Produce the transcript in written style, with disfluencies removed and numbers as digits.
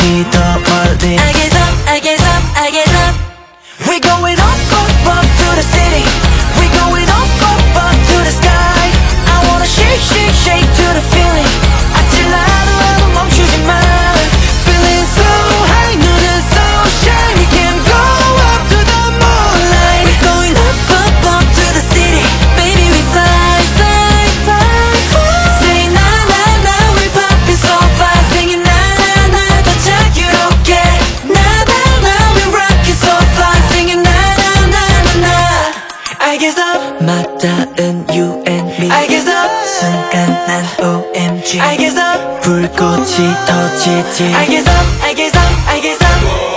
어디 더 멀리 I get up, I get up, I get up. We're going up, up, up to the city. We're going up, up, up to the sky. I wanna shake, shake, shake to the feeling. 아찔하더라도 멈추지 마. Feeling so high, 눈은 so shine. We can go up to the moonlight. We're going up, up, up to the city. Baby, we fly, fly, fly, fly. Say na na na, we're popping so fast. Singing na na na, 더 자유롭게. Na na na, we're rocking so fast. Singing na na na na na. I guess up. 맞닿은 you and me. I guess up. 순간 난 OMG. I guess up. 불꽃이 터지지. I guess up, I guess up, I guess up.